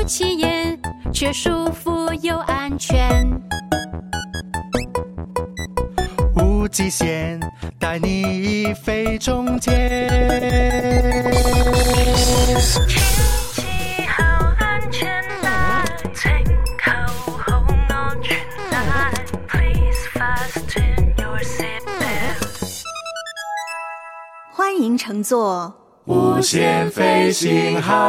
起眼，却舒服又安全。 无极限，带你飞中间。 天氣好安全啦，請扣好安全帶 Please fasten your seatbelt。 歡迎乘坐無限飛行號。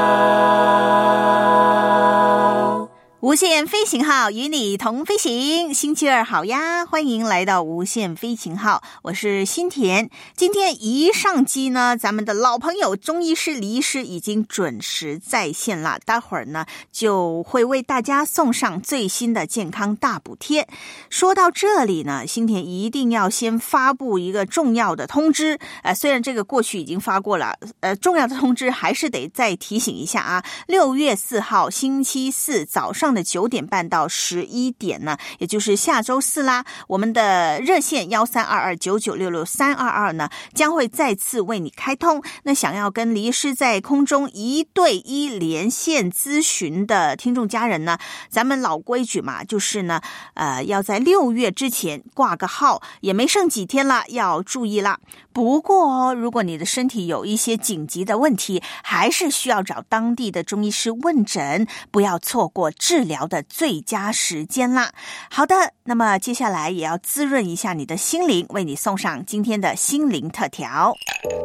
无限飞行号，与你同飛行。星期二好呀，歡迎來到無限飛行號，我是新田。今天一上機呢，咱們的老朋友中醫師李醫師已經準時在線了，待會兒呢就會為大家送上最新的健康大補貼。說到這裡呢，新田一定要先發布一個重要的通知，雖然這個過去已經發過了，重要的通知還是得再提醒一下啊。6月4號星期四早上的9點半到11點呢，也就是下周四啦，我們的熱線132299662322呢將會再次為你開通。那想要跟李醫師在空中1對1連線諮詢的聽眾家人呢，咱們老規矩嘛，就是呢要在6月之前掛個號，也沒剩幾天了，要注意啦。不過如果你的身體有一些緊急的問題，還是需要找當地的中醫師問診，不要錯過治療的最佳時間啦。好的，那麼接下來也要滋潤一下你的心靈，為你送上今天的心靈特調。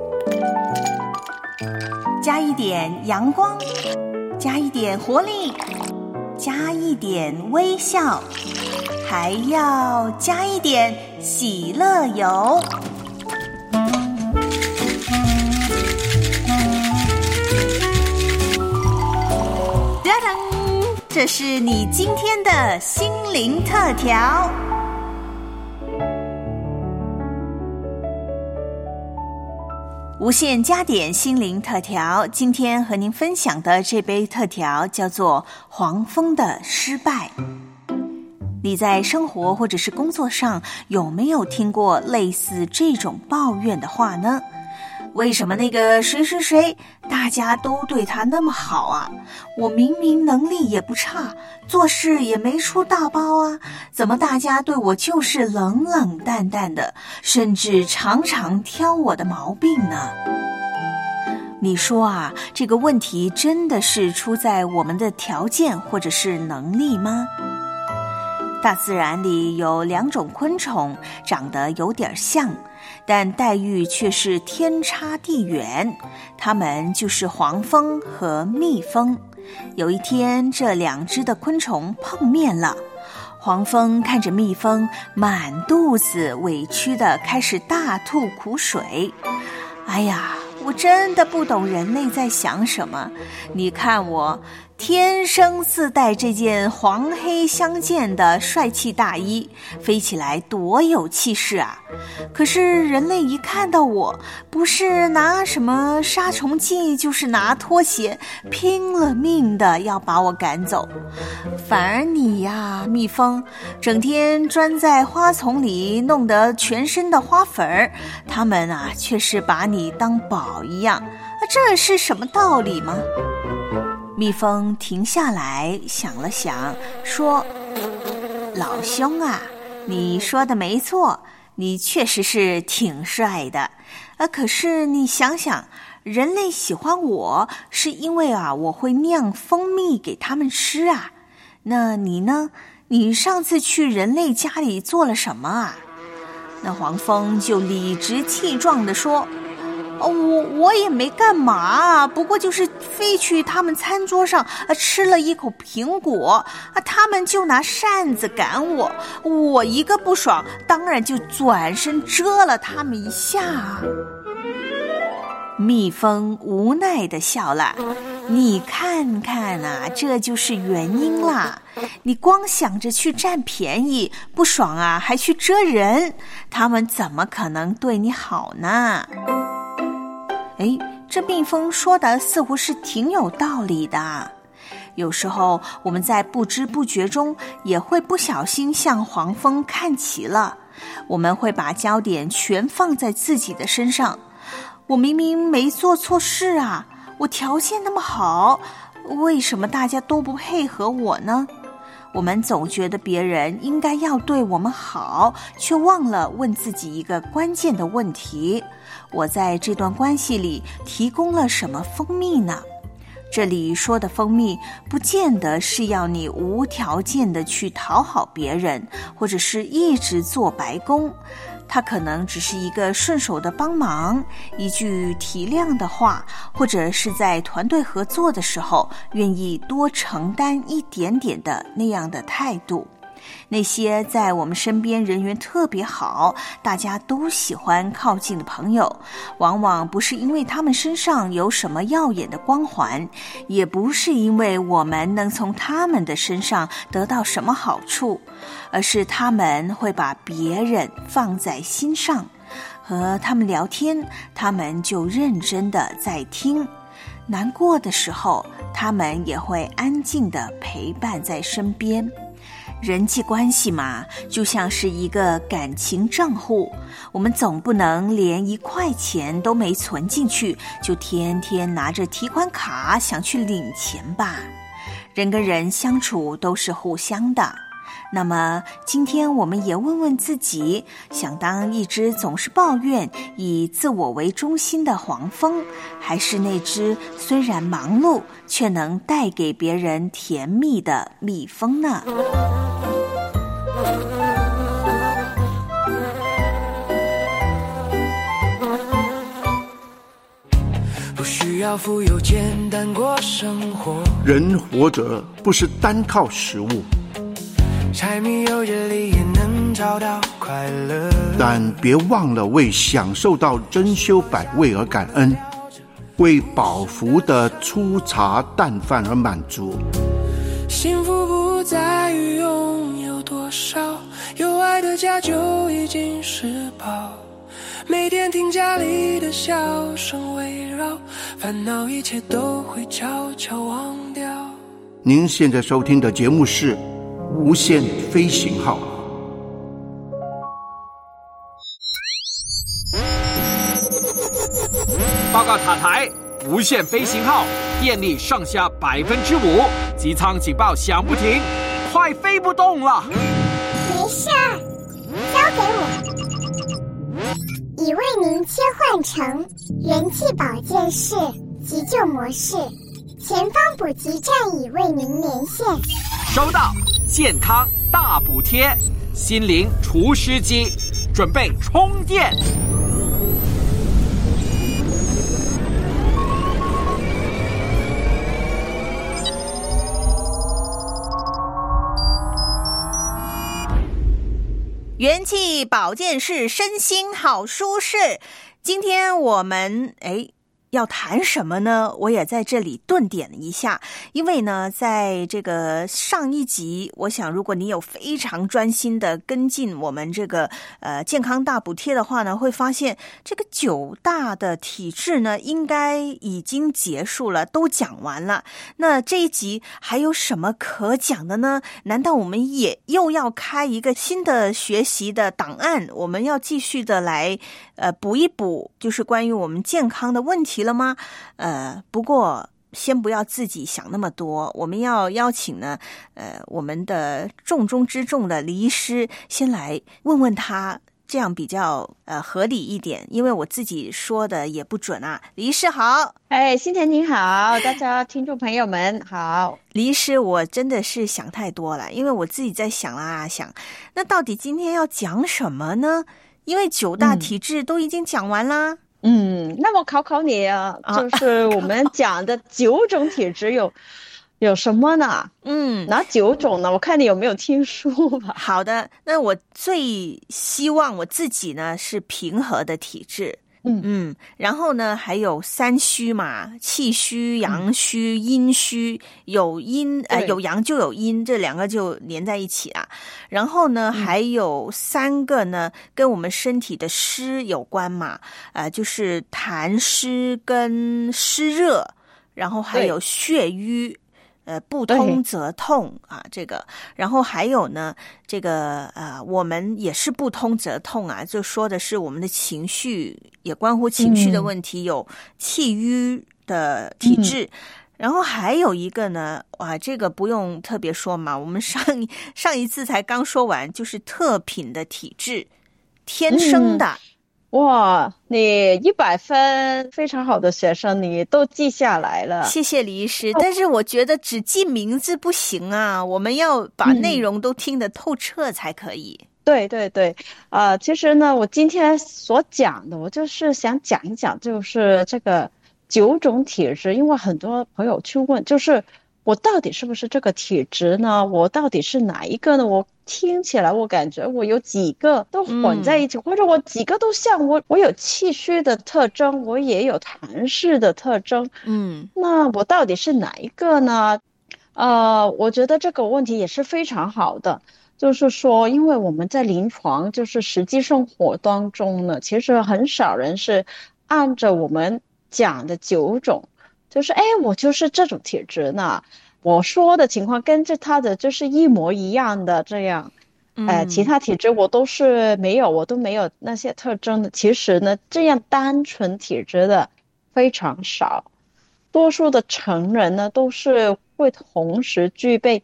加一點陽光，加一點活力，加一點微笑，還要加一點喜樂油。這是你今天的心靈特調。無限加點心靈特調，今天和您分享的這杯特調叫做黃蜂的失敗。你在生活或者是工作上有沒有聽過類似這種抱怨的話呢？為什麼那個誰誰誰大家都對他那麼好啊？我明明能力也不差，做事也沒出大包啊，怎麼大家對我就是冷冷淡淡的，甚至常常挑我的毛病呢？你說啊，這個問題真的是出在我們的條件或者是能力嗎？大自然裡有2種昆蟲長得有點像，但待遇卻是天差地遠，它們就是黃蜂和蜜蜂。有一天，這2隻的昆蟲碰面了，黃蜂看着蜜蜂滿肚子委屈地開始大吐苦水。哎呀，我真的不懂人類在想什麼，你看我天生自帶這件黃黑相間的帥氣大衣，飛起來多有氣勢啊！可是人類一看到我，不是拿什麼殺蟲劑，就是拿拖鞋，拼了命的要把我趕走。反而你呀，蜜蜂，整天鑽在花叢裡，弄得全身的花粉，他們啊，卻是把你當寶一樣。這是什麼道理嗎？蜜蜂停下來想了想，說：老兄啊，你說的沒錯，你確實是挺帥的，可是你想想，人類喜歡我是因為啊，我會釀蜂蜜給他們吃啊。那你呢？你上次去人類家裡做了什麼啊？那黃蜂就理直氣壯地說：我也沒幹嘛，不過就是飛去他們餐桌上吃了一口蘋果，他們就拿扇子趕我，我一個不爽，當然就轉身蟄了他們一下。蜜蜂無奈地笑了，你看看啊，這就是原因啦。你光想着去佔便宜，不爽啊，還去蟄人，他們怎麼可能對你好呢？誒，這蜜蜂說的似乎是挺有道理的。有時候我們在不知不覺中也會不小心向黃蜂看齊了，我們會把焦點全放在自己的身上。我明明沒做錯事啊，我條件那麼好， 为什么大家都不配合我呢？我们总觉得别人应该要对我们好，却忘了问自己一个关键的问题：我在这段关系里提供了什么蜂蜜呢？这里说的蜂蜜，不见得是要你无条件的去讨好别人，或者是一直做白工。它可能只是一个顺手的帮忙，一句体谅的话，或者是在团队合作的时候愿意多承担一点点的那样的态度。那些在我们身边人缘特别好，大家都喜欢靠近的朋友，往往不是因为他们身上有什么耀眼的光环，也不是因为我们能从他们的身上得到什么好处，而是他们会把别人放在心上，和他们聊天，他们就认真的在听，难过的时候，他们也会安静的陪伴在身边。人际关系嘛，就像是一个感情账户，我们总不能连1块钱都没存进去，就天天拿着提款卡想去领钱吧。人跟人相处都是互相的。那么今天我们也问问自己，想当一只总是抱怨以自我为中心的黄蜂，还是那只虽然忙碌却能带给别人甜蜜的蜜蜂呢？ 不需要富有，简单过生活。 人活着不是单靠食物， 柴米油盐里也能找到快乐， 但别忘了为享受到珍馐百味而感恩，为饱福的粗茶淡饭而满足。 幸福不在于拥有多少，有爱的家就已经是宝。每天听家里的笑声围绕，烦恼一切都会悄悄忘掉。 您现在收听的节目是《无限飞行号》。 报告塔台，无限飞行号电力上下5%，机舱警报响不停，快飞不动了。 没事儿，交给我。已为您切换成人气保健室急救模式，前方补给站已为您连线。 收到，健康大补贴，心灵除湿机，准备充电。 元气保健室，身心好舒适。今天我们要谈什么呢？我也在这里顿点一下，因为呢，在这个上一集，我想如果你有非常专心的跟进我们这个健康大补贴的话呢，会发现这个9大的体质呢，应该已经结束了，都讲完了。那这一集还有什么可讲的呢？难道我们也又要开一个新的学习的档案？我们要继续的来补一补，就是关于我们健康的问题了吗？不过先不要自己想那么多，我们要邀请呢我们的重中之重的李医师先来问问他，这样比较合理一点，因为我自己说的也不准啊。李医师好。 新田您好，大家听众朋友们好。 李医师，我真的是想太多了，因为我自己在想那到底今天要讲什么呢？因为9大体质都已经讲完啦。 那么考你啊，就是我们讲的9种体质有什么呢？哪9种呢？我看你有没有听书吧。 好的，那我最希望我自己呢是平和的体质。然后呢还有3虚嘛，气虚、阳虚、阴虚，有阴有阳就有阴，这2个就连在一起啊。然后呢还有3个呢跟我们身体的湿有关嘛，就是痰湿跟湿热，然后还有血瘀。不通则痛啊，这个，然后还有呢，这个我们也是不通则痛啊，就说的是我们的情绪，也关乎情绪的问题，有气郁的体质， 然后还有一个呢，哇，这个不用特别说嘛，我们上一次才刚说完，就是特品的体质，天生的。 哇，你100分，非常好的学生，你都记下来了。 谢谢李医师，但是我觉得只记名字不行啊，我们要把内容都听得透彻才可以。 对对对，其实呢，我今天所讲的，我就是想讲一讲，就是这个9种体质，因为很多朋友去问，就是我到底是不是这个体质呢？我到底是哪一个呢？我听起来我感觉我有几个都混在一起，或者我几个都像我有气虚的特征，我也有痰湿的特征，那我到底是哪一个呢？我觉得这个问题也是非常好的，就是说，因为我们在临床就是实际生活当中呢，其实很少人是按照我们讲的9种，就是我就是这种体质呢。我说的情况跟着他的就是一模一样的这样，其他体质我都没有那些特征的。其实呢，这样单纯体质的非常少，多数的成人呢都是会同时具备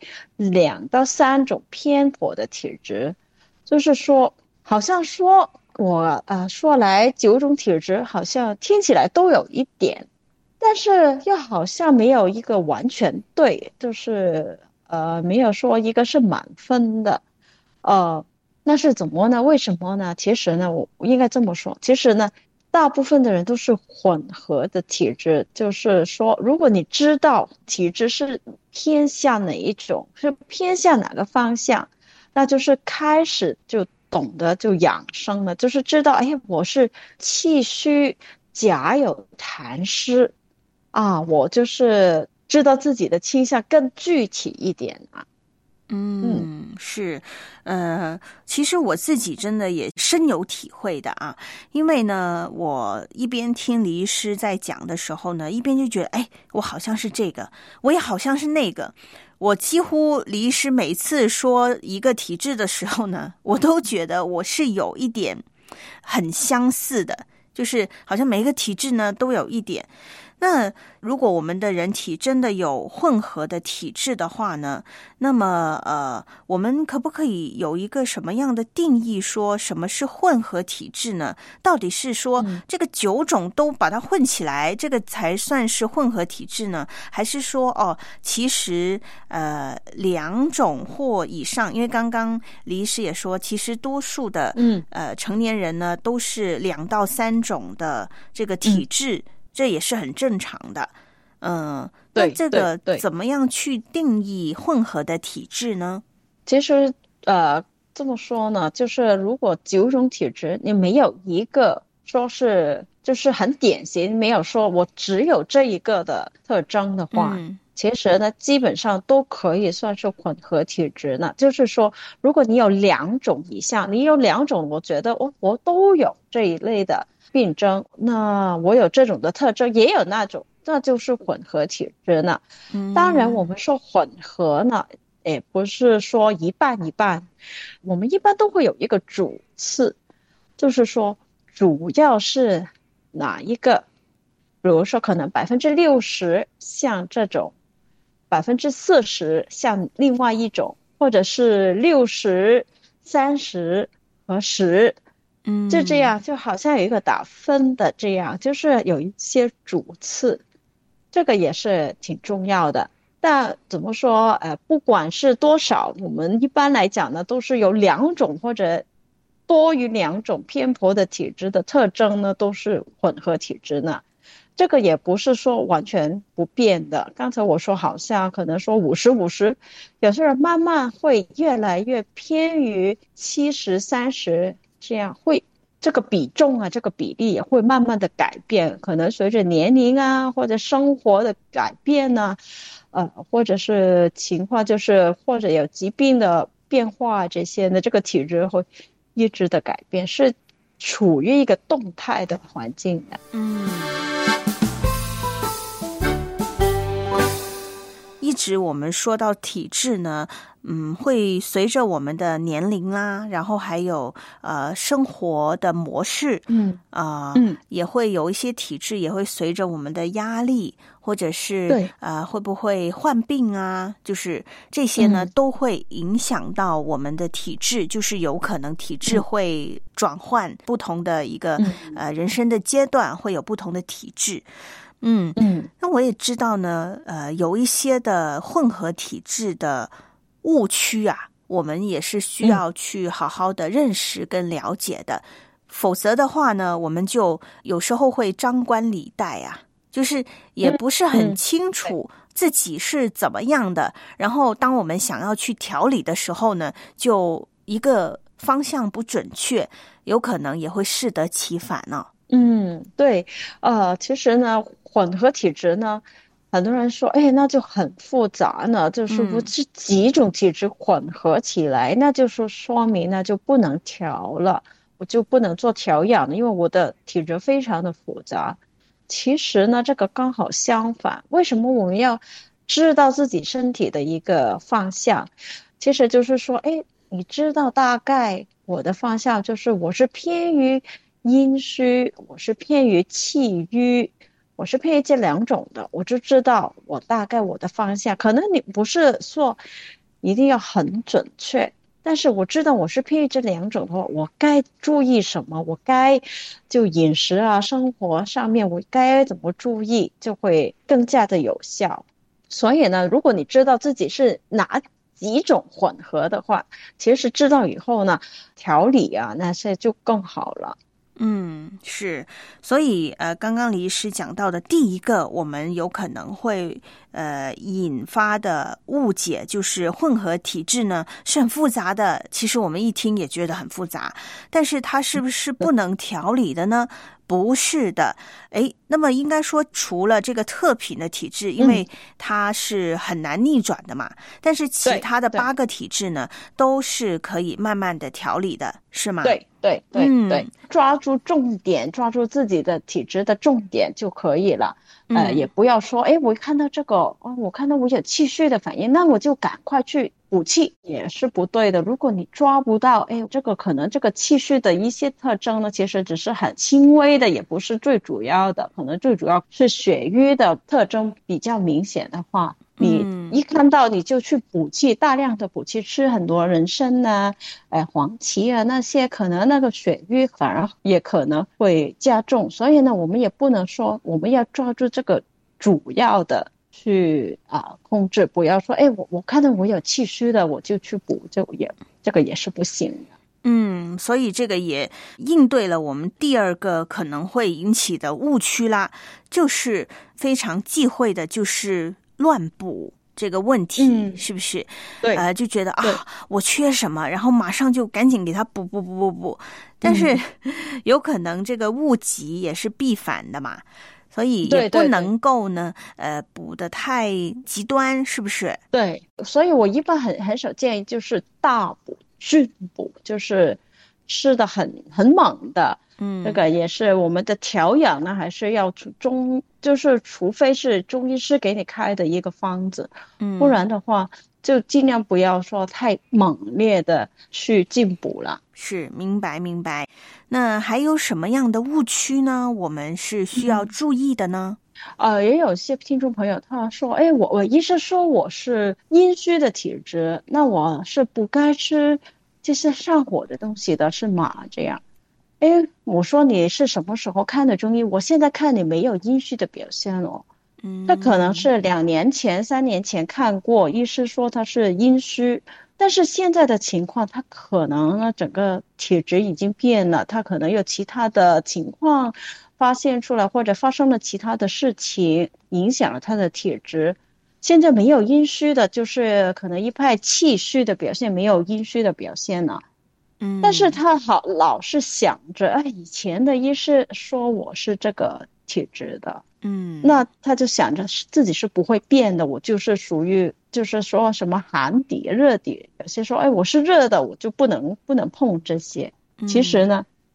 2到3种偏颇的体质。就是说，好像说我说来9种体质，好像听起来都有一点。但是又好像没有一个完全对，就是没有说一个是满分的，那是怎么呢？为什么呢？其实呢，我应该这么说，其实呢，大部分的人都是混合的体质，就是说，如果你知道体质是偏向哪一种，是偏向哪个方向，那就是开始就懂得就养生了，就是知道，我是气虚夹有痰湿。我就是知道自己的倾向更具体一点啊。 是，其实我自己真的也深有体会的啊，因为呢，我一边听李医师在讲的时候呢，一边就觉得，我好像是这个，我也好像是那个。我几乎李医师每次说一个体质的时候呢，我都觉得我是有一点很相似的，就是好像每一个体质呢都有一点。那如果我们的人体真的有混合的体质的话呢，那么我们可不可以有一个什么样的定义，说什么是混合体质呢？到底是说这个9种都把它混起来，这个才算是混合体质呢？还是说其实2种或以上？因为刚刚李医师也说，其实多数的成年人呢都是2到3种的这个体质。这也是很正常的，那这个怎么样去定义混合的体质呢？ 其实这么说呢，就是如果9种体质，你没有一个说是就是很典型，没有说我只有这一个的特征的话，其实呢基本上都可以算是混合体质呢。就是说，如果你有2种以上，你有2种，我觉得我都有这一类的病症，那我有这种的特征，也有那种，那就是混合体质呢。当然我们说混合呢，也不是说一半一半，我们一般都会有一个主次，就是说主要是哪一个，比如说可能60%像这种，40%像另外一种，或者是60、30和10。就这样，就好像有一个打分的这样，就是有一些主次，这个也是挺重要的。但怎么说，不管是多少，我们一般来讲呢，都是有2种或者多于2种偏颇的体质的特征呢，都是混合体质呢。这个也不是说完全不变的。刚才我说好像可能说50-50，有些人慢慢会越来越偏于70-30。这样会这个比重啊，这个比例也会慢慢的改变，可能随着年龄啊或者生活的改变呢，或者是情况就是或者有疾病的变化这些呢，这个体质会一直的改变，是处于一个动态的环境的。 一直我们说到体质呢，会随着我们的年龄啦，然后还有生活的模式，也会有一些体质也会随着我们的压力，或者是会不会患病啊，就是这些呢都会影响到我们的体质，就是有可能体质会转换不同的一个人生的阶段，会有不同的体质。那我也知道呢，有一些的混合体质的误区啊，我们也是需要去好好的认识跟了解的，否则的话呢，我们就有时候会张冠李戴啊，就是也不是很清楚自己是怎么样的，然后当我们想要去调理的时候呢，就一个方向不准确，有可能也会适得其反呢。 对，其实呢，混合体质呢，很多人说，那就很复杂呢，就是不是几种体质混合起来，那就是说明呢就不能调了，我就不能做调养了，因为我的体质非常的复杂。其实呢，这个刚好相反，为什么我们要知道自己身体的一个方向？其实就是说，你知道大概我的方向就是我是偏于阴虚，我是偏于气郁，我是偏于这两种的，我就知道我大概我的方向。可能你不是说一定要很准确，但是我知道我是偏于这两种的话，我该注意什么，我该就饮食啊生活上面我该怎么注意，就会更加的有效。所以呢，如果你知道自己是哪几种混合的话，其实知道以后呢，调理啊那些就更好了。 是，所以刚刚李医师讲到的第一个我们有可能会引发的误解，就是混合体质呢是很复杂的，其实我们一听也觉得很复杂，但是它是不是不能调理的呢？不是的。那么应该说除了这个特品的体质，因为它是很难逆转的嘛，但是其他的8个体质呢都是可以慢慢的调理的，是吗？ 对，抓住重点，抓住自己的体质的重点就可以了。也不要说我看到这个我看到我有气虚的反应，那我就赶快去补气，也是不对的。如果你抓不到这个可能这个气虚的一些特征呢，其实只是很轻微的，也不是最主要的，可能最主要是血瘀的特征比较明显的话，你一看到你就去补气，大量的补气，吃很多人参啊黄芪啊那些，可能那个血瘀反而也可能会加重。所以呢，我们也不能说我们要抓住这个主要的去控制，不要说我看到我有气虚的我就去补，这个也是不行的。 所以这个也应对了我们第二个可能会引起的误区啦，就是非常忌讳的就是乱补这个问题，是不是？ 对， 就觉得我缺什么，然后马上就赶紧给他补，但是有可能这个物极也是必反的嘛，所以也不能够呢补得太极端，是不是？ 对，所以我一般很少建议就是大补峻补，就是吃的很猛的。这个也是我们的调养呢，还是要就是除非是中医师给你开的一个方子，不然的话就尽量不要说太猛烈的去进补了。 是，明白。那还有什么样的误区呢？我们是需要注意的呢？ 也有些听众朋友他说，我医生说我是阴虚的体质，那我是不该吃这些上火的东西的，是吗？这样。我说你是什么时候看的中医？我现在看你没有阴虚的表现哦。他可能是2年前、3年前看过，医师说他是阴虚，但是现在的情况，他可能呢整个体质已经变了，他可能有其他的情况发现出来，或者发生了其他的事情影响了他的体质。现在没有阴虚的，就是可能一派气虚的表现，没有阴虚的表现了。但是他老是想着以前的医师说我是这个体质的，那他就想着自己是不会变的，我就是属于就是说什么寒底热底，有些说我是热的，我就不能碰这些。其实呢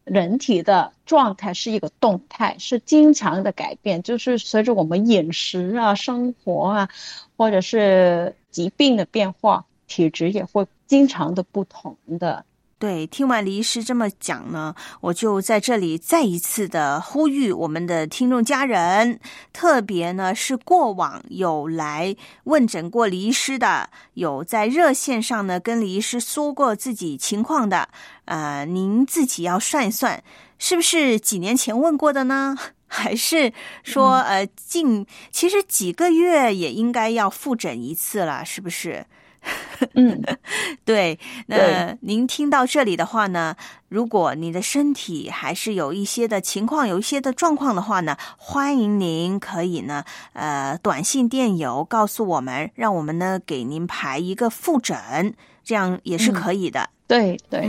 人体的状态是一个动态，是经常的改变，就是随着我们饮食啊、生活啊，或者是疾病的变化，体质也会经常的不同的。 对，听完李医师这么讲呢，我就在这里再一次的呼吁我们的听众家人，特别呢是过往有来问诊过李医师的，有在热线上呢跟李医师说过自己情况的，您自己要算一算，是不是几年前问过的呢？还是说其实几个月也应该要复诊一次了，是不是？对，那您听到这里的话呢，如果你的身体还是有一些的情况，有一些的状况的话呢，欢迎您可以呢短信电邮告诉我们，让我们呢给您排一个复诊，这样也是可以的。 对对，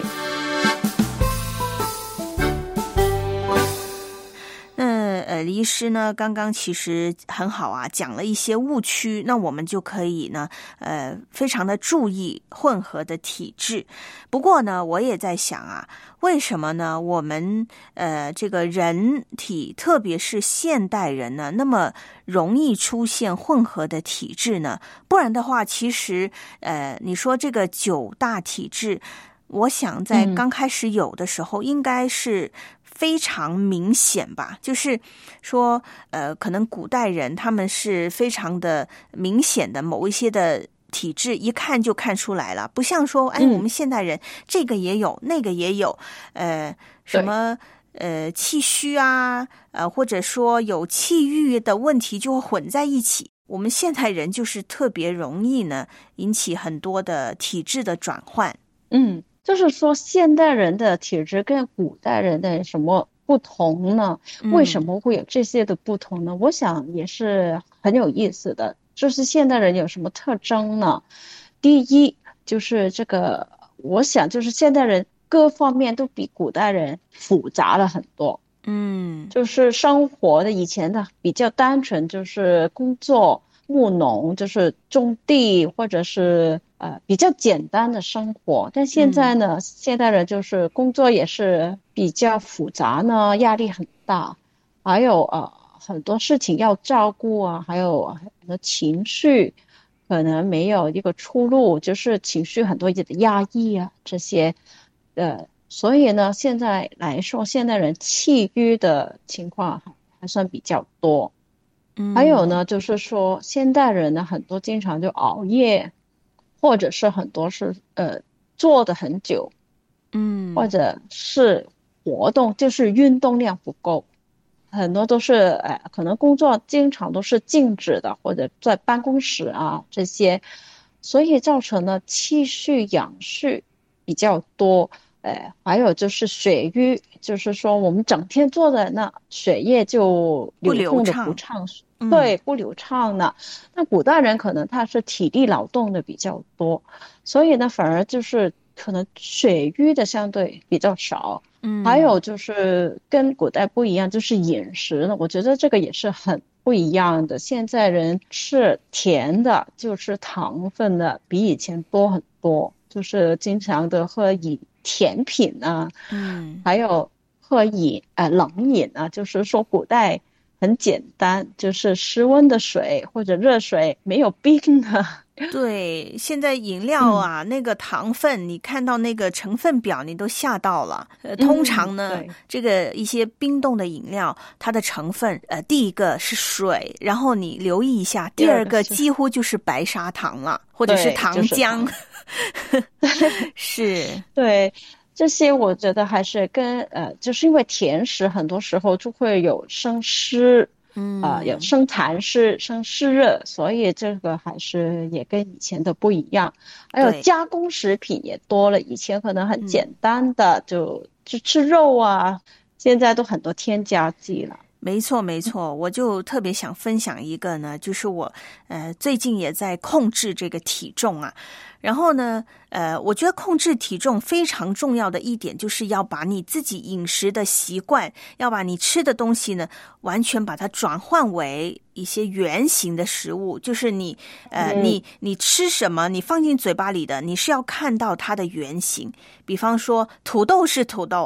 李医师呢刚刚其实很好啊，讲了一些误区，那我们就可以呢非常的注意混合的体质。不过呢我也在想啊，为什么呢我们这个人体特别是现代人呢那么容易出现混合的体质呢？不然的话其实你说这个9大体质，我想在刚开始有的时候应该是非常明显吧，就是说可能古代人他们是非常的明显的某一些的体质一看就看出来了，不像说我们现代人这个也有那个也有，什么气虚啊，或者说有气郁的问题就会混在一起。我们现代人就是特别容易呢引起很多的体质的转换。 就是说现代人的体质跟古代人的什么不同呢？为什么会有这些的不同呢？我想也是很有意思的。就是现代人有什么特征呢？第一就是这个，我想就是现代人各方面都比古代人复杂了很多。就是生活的以前的比较单纯，就是工作务农，就是种地，或者是比较简单的生活。但现在呢，现代人就是工作也是比较复杂呢，压力很大，还有很多事情要照顾啊，还有很多情绪可能没有一个出路，就是情绪很多的压抑啊这些所以呢现在来说，现代人气郁的情况还算比较多。还有呢就是说现代人呢很多经常就熬夜，或者是很多是坐得很久，或者是活动就是运动量不够，很多都是可能工作经常都是静止的，或者在办公室啊这些，所以造成了气虚阳虚比较多。还有就是血瘀，就是说我们整天坐在那，血液就流动的不畅，对，不流畅呢。那古代人可能他是体力劳动的比较多，所以呢反而就是可能血瘀的相对比较少。还有就是跟古代不一样，就是饮食呢，我觉得这个也是很不一样的。现在人吃甜的，就是糖分的比以前多很多，就是经常的喝甜品啊，还有喝冷饮啊，就是说古代很简单，就是室温的水或者热水，没有冰的。 对，现在饮料啊，那个糖分你看到那个成分表你都吓到了。通常呢这个一些冰冻的饮料它的成分第一个是水，然后你留意一下，第二个几乎就是白砂糖了，或者是糖浆。是对，这些我觉得还是跟就是因为甜食很多时候就会有生湿，有生痰湿、生湿热，所以这个还是也跟以前的不一样。还有加工食品也多了，以前可能很简单的就吃肉啊，现在都很多添加剂了。 没错没错，我就特别想分享一个呢，就是我最近也在控制这个体重啊。然后呢我觉得控制体重非常重要的一点，就是要把你自己饮食的习惯，要把你吃的东西呢完全把它转换为一些原型的食物，就是你吃什么，你放进嘴巴里的，你是要看到它的原型。比方说土豆是土豆啊，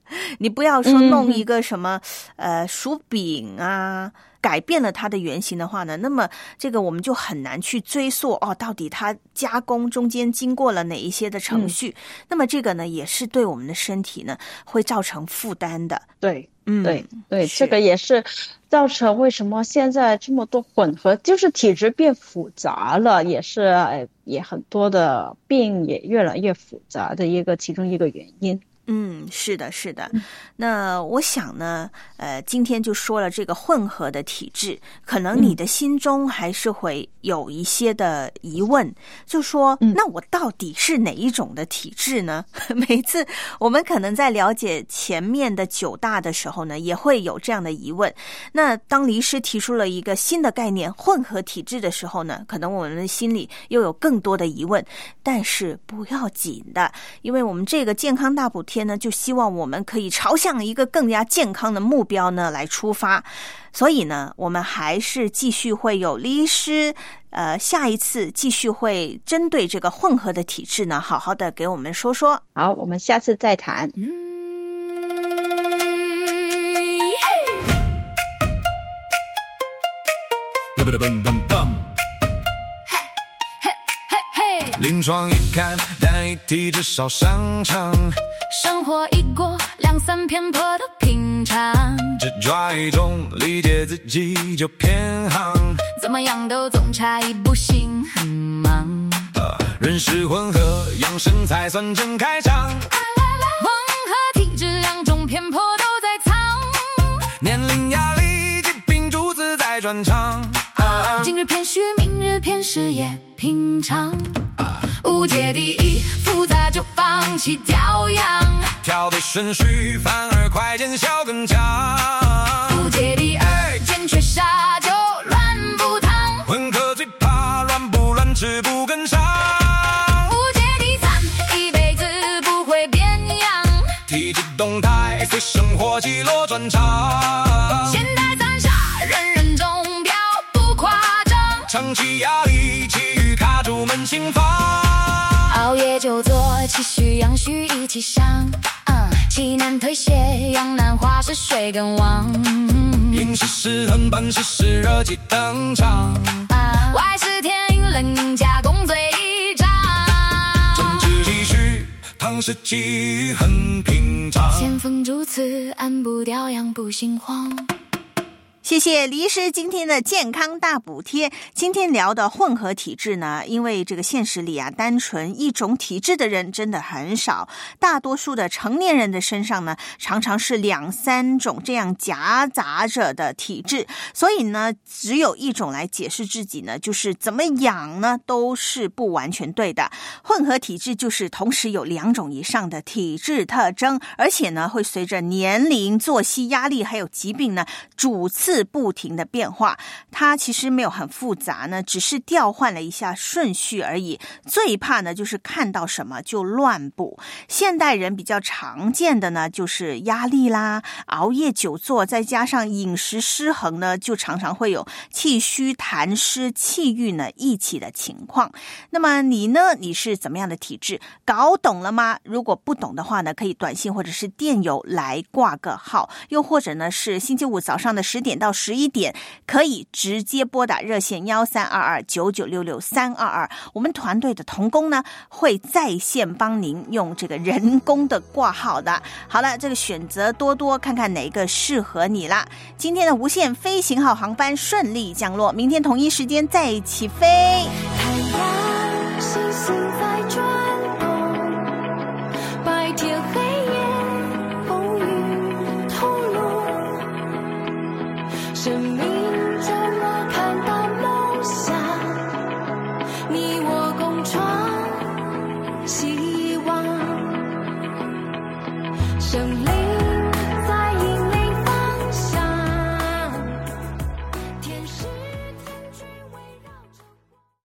你不要说弄一个什么薯饼啊，改变了它的原型的话呢，那么这个我们就很难去追溯到底它加工中间经过了哪一些的程序，那么这个呢也是对我们的身体呢会造成负担的。 对，对，这个也是造成为什么现在这么多混合，就是体质变复杂了，也是也很多的病也越来越复杂的其中一个原因。 是的，是的。那我想呢，今天就说了这个混合的体质，可能你的心中还是会有一些的疑问，就说，那我到底是哪一种的体质呢？每次我们可能在了解前面的9大的时候呢，也会有这样的疑问。那当黎师提出了一个新的概念混合体质的时候呢，可能我们的心里又有更多的疑问，但是不要紧的，因为我们这个健康大补贴呢，就希望我们可以朝向一个更加健康的目标呢来出发。所以呢，我们还是继续会有黎医师下一次继续会针对这个混合的体质呢好好的给我们说说。 好，我们下次再谈。 临床一看，但一提至少上场。 生活一过2、3偏颇的平常， 只抓一种理解自己就偏航， 怎么样都总差一步，心很忙。 人是混合，养生才算真开场。 混合体质2种偏颇都在藏， 年龄、压力、疾病诸此在转场。 今日偏虚，明日偏实也平常。无解第一，复杂就放弃调养， 调对顺序反而快见效更强。 无解第二，健缺杀就乱补汤， 混合最怕乱不乱吃不跟上。 无解第三，一辈子不会变样， 体质动态随生活起落转场。 现代3下，人人中标不夸张， 长期压力气郁卡住闷心房。 熬夜久坐，气虚阳虚一起伤，气难退血，阳难化是水更旺。 饮食失衡，办事时热气登场。 外是天阴冷加工最长， 政治继续，唐氏气郁很平常。 千峰如此，按不调养不心慌。 谢谢黎医师今天的健康大补贴。今天聊的混合体质呢，因为这个现实里单纯一种体质的人真的很少，大多数的成年人的身上呢，常常是2、3种这样夹杂着的体质，所以呢，只有一种来解释自己呢，就是怎么养呢，都是不完全对的。混合体质就是同时有2种以上的体质特征，而且呢，会随着年龄、作息、压力还有疾病呢，主次不停的变化。它其实没有很复杂呢，只是调换了一下顺序而已。最怕呢就是看到什么就乱补。现代人比较常见的呢就是压力啦、熬夜久坐，再加上饮食失衡呢，就常常会有气虚、痰湿、气郁呢一起的情况。那么你呢？你是怎么样的体质？搞懂了吗？如果不懂的话呢，可以短信或者是电邮来挂个号，又或者呢是星期五早上的10点到11点，可以直接拨打热线13229966-322，我们团队的同工呢会在线帮您用这个人工的挂号的。好了，这个选择多多，看看哪个适合你啦。今天的无限飞行号航班顺利降落，明天同一时间再起飞。 太阳星星在转动，白天黑夜风雨同路，生命怎么看到梦想，你我共创希望，胜利